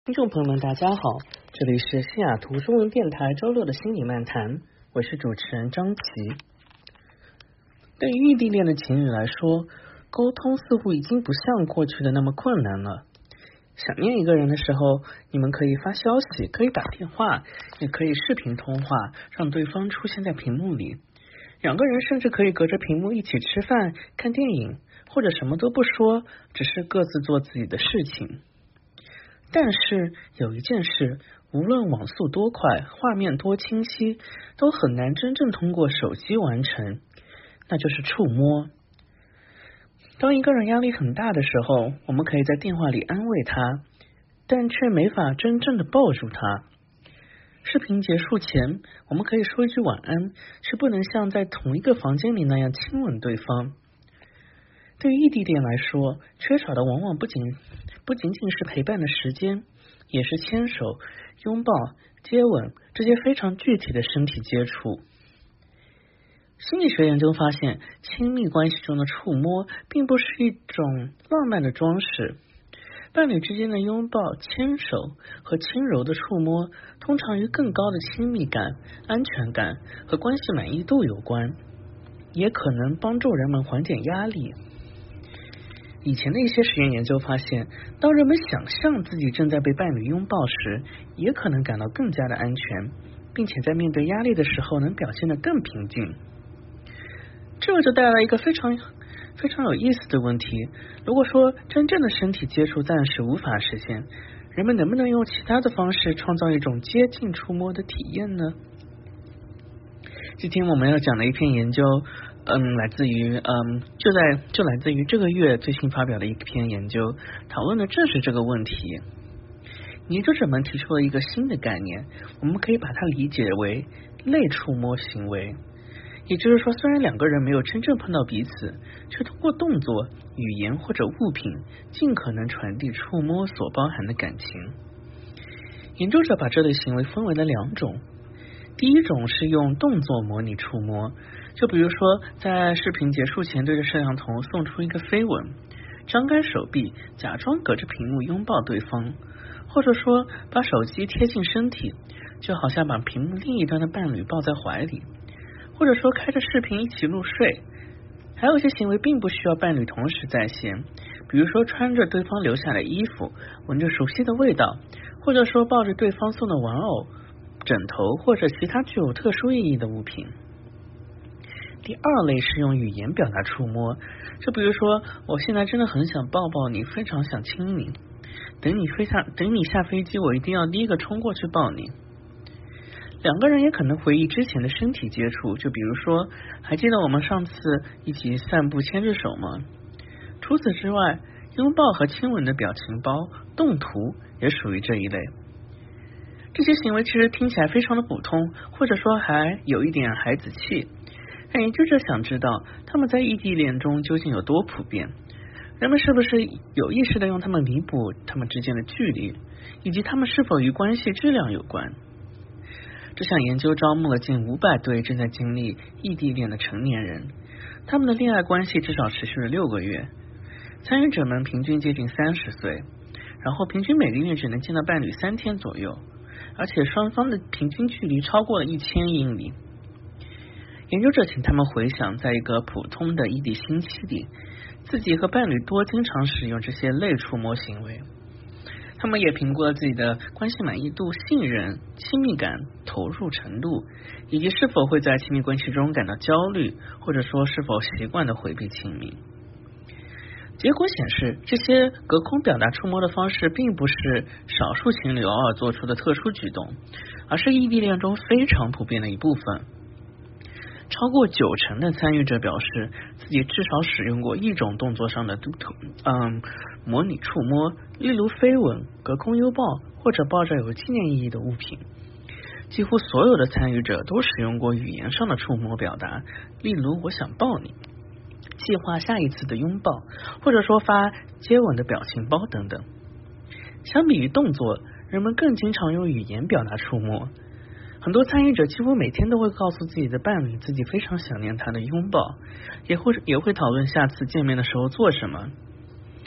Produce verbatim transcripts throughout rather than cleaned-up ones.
听众朋友们，大家好，这里是西雅图中文电台周六的心理漫谈，我是主持人张琪。对于异地恋的情侣来说，沟通似乎已经不像过去的那么困难了。想念一个人的时候，你们可以发消息，可以打电话，也可以视频通话，让对方出现在屏幕里。两个人甚至可以隔着屏幕一起吃饭、看电影，或者什么都不说，只是各自做自己的事情。但是有一件事，无论网速多快，画面多清晰，都很难真正通过手机完成，那就是触摸。当一个人压力很大的时候，我们可以在电话里安慰他，但却没法真正的抱住他。视频结束前，我们可以说一句晚安，却不能像在同一个房间里那样亲吻对方。对于异地恋来说，缺少的往往不仅不仅仅是陪伴的时间，也是牵手、拥抱、接吻这些非常具体的身体接触。心理学研究发现，亲密关系中的触摸并不是一种浪漫的装饰。伴侣之间的拥抱、牵手和轻柔的触摸，通常与更高的亲密感、安全感和关系满意度有关，也可能帮助人们缓解压力。以前的一些实验研究发现，当人们想象自己正在被伴侣拥抱时，也可能感到更加的安全，并且在面对压力的时候能表现得更平静。这就带来一个非常非常有意思的问题，如果说真正的身体接触暂时无法实现，人们能不能用其他的方式创造一种接近触摸的体验呢？今天我们要讲的一篇研究嗯，来自于嗯，就在就来自于这个月最新发表的一篇研究，讨论的正是这个问题。研究者们提出了一个新的概念，我们可以把它理解为类触摸行为。也就是说，虽然两个人没有真正碰到彼此，却通过动作、语言或者物品，尽可能传递触摸所包含的感情。研究者把这类行为分为了两种，第一种是用动作模拟触摸，就比如说在视频结束前对着摄像头送出一个飞吻，张开手臂假装隔着屏幕拥抱对方，或者说把手机贴近身体，就好像把屏幕另一端的伴侣抱在怀里，或者说开着视频一起入睡。还有一些行为并不需要伴侣同时在线，比如说穿着对方留下的衣服，闻着熟悉的味道，或者说抱着对方送的玩偶、枕头或者其他具有特殊意义的物品。第二类是用语言表达触摸，就比如说我现在真的很想抱抱你，非常想亲你，等你飞下等你下飞机，我一定要第一个冲过去抱你。两个人也可能回忆之前的身体接触，就比如说还记得我们上次一起散步牵着手吗？除此之外，拥抱和亲吻的表情包、动图也属于这一类。这些行为其实听起来非常的普通，或者说还有一点孩子气，但研究者想知道他们在异地恋中究竟有多普遍，人们是不是有意识的用他们弥补他们之间的距离，以及他们是否与关系质量有关。这项研究招募了近五百对正在经历异地恋的成年人，他们的恋爱关系至少持续了六个月，参与者们平均接近三十岁，然后平均每个月只能见到伴侣三天左右，而且双方的平均距离超过了一千英里。研究者请他们回想，在一个普通的异地星期里，自己和伴侣多经常使用这些类触摸行为。他们也评估了自己的关系满意度、信任、亲密感、投入程度，以及是否会在亲密关系中感到焦虑，或者说是否习惯的回避亲密。结果显示，这些隔空表达触摸的方式并不是少数情侣偶尔做出的特殊举动，而是异地恋中非常普遍的一部分。超过九成的参与者表示自己至少使用过一种动作上的嗯模拟触摸，例如飞吻、隔空拥抱或者抱着有纪念意义的物品。几乎所有的参与者都使用过语言上的触摸表达，例如我想抱你，计划下一次的拥抱，或者说发接吻的表情包等等。相比于动作，人们更经常用语言表达触摸。很多参与者几乎每天都会告诉自己的伴侣自己非常想念他的拥抱，也会也会讨论下次见面的时候做什么。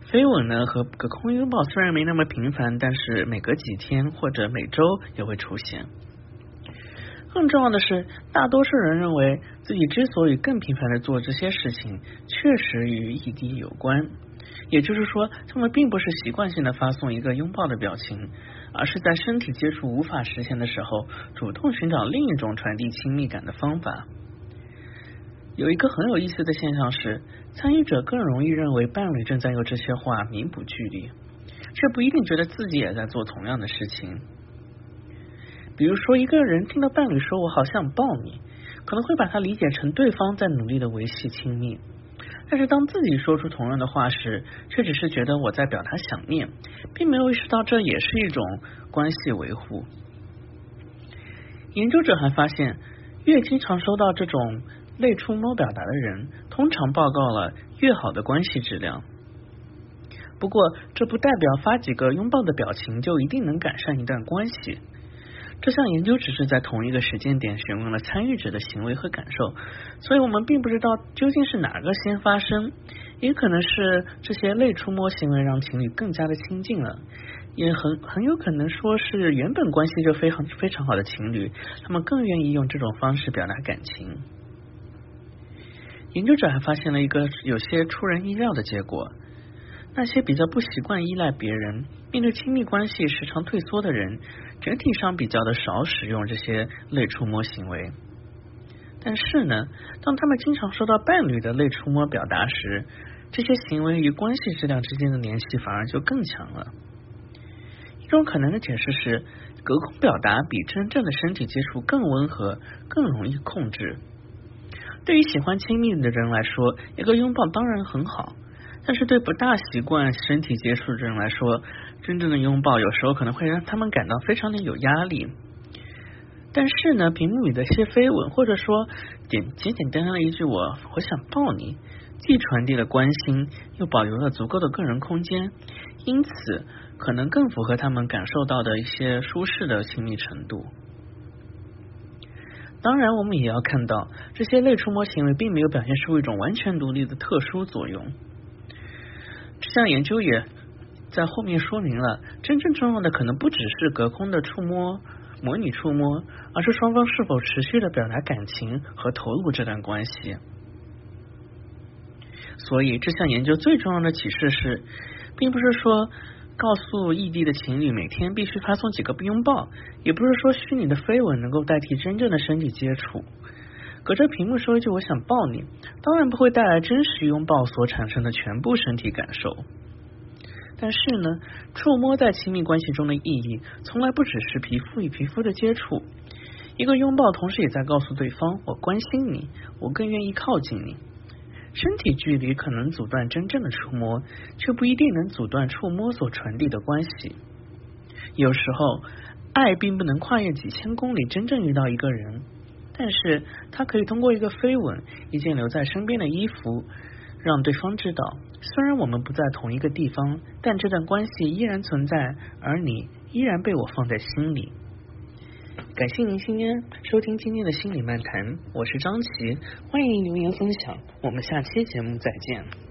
飞吻呢和隔空拥抱虽然没那么频繁，但是每隔几天或者每周也会出现。更重要的是，大多数人认为自己之所以更频繁的做这些事情，确实与异地有关。也就是说，他们并不是习惯性的发送一个拥抱的表情，而是在身体接触无法实现的时候，主动寻找另一种传递亲密感的方法。有一个很有意思的现象是，参与者更容易认为伴侣正在用这些话弥补距离，却不一定觉得自己也在做同样的事情。比如说，一个人听到伴侣说我好想抱你，可能会把它理解成对方在努力的维系亲密，但是当自己说出同样的话时，却只是觉得我在表达想念，并没有意识到这也是一种关系维护。研究者还发现，越经常收到这种类触摸表达的人，通常报告了越好的关系质量。不过，这不代表发几个拥抱的表情就一定能改善一段关系。这项研究只是在同一个时间点询问了参与者的行为和感受，所以我们并不知道究竟是哪个先发生，也可能是这些类触摸行为让情侣更加的亲近了，也很很有可能说是原本关系就非常非常好的情侣，他们更愿意用这种方式表达感情。研究者还发现了一个有些出人意料的结果，那些比较不习惯依赖别人，面对亲密关系时常退缩的人，整体上比较的少使用这些类触摸行为。但是呢，当他们经常收到伴侣的类触摸表达时，这些行为与关系质量之间的联系反而就更强了。一种可能的解释是，隔空表达比真正的身体接触更温和，更容易控制。对于喜欢亲密的人来说，一个拥抱当然很好，但是对不大习惯身体接触的人来说，真正的拥抱有时候可能会让他们感到非常的有压力。但是呢，屏幕里的一些飞吻，或者说简简简单单的一句我我想抱你，既传递了关心，又保留了足够的个人空间，因此可能更符合他们感受到的一些舒适的亲密程度。当然，我们也要看到，这些类触摸行为并没有表现出一种完全独立的特殊作用。这项研究也在后面说明了，真正重要的可能不只是隔空的触摸、模拟触摸，而是双方是否持续的表达感情和投入这段关系。所以，这项研究最重要的启示是，并不是说告诉异地的情侣每天必须发送几个拥抱，也不是说虚拟的飞吻能够代替真正的身体接触。隔着屏幕说一句我想抱你，当然不会带来真实拥抱所产生的全部身体感受。但是呢，触摸在亲密关系中的意义，从来不只是皮肤与皮肤的接触。一个拥抱同时也在告诉对方，我关心你，我更愿意靠近你。身体距离可能阻断真正的触摸，却不一定能阻断触摸所传递的关系。有时候，爱并不能跨越几千公里真正遇到一个人，但是它可以通过一个飞吻，一件留在身边的衣服，让对方知道，虽然我们不在同一个地方，但这段关系依然存在，而你依然被我放在心里。感谢您今天收听今天的心理漫谈，我是张琪，欢迎留言分享，我们下期节目再见。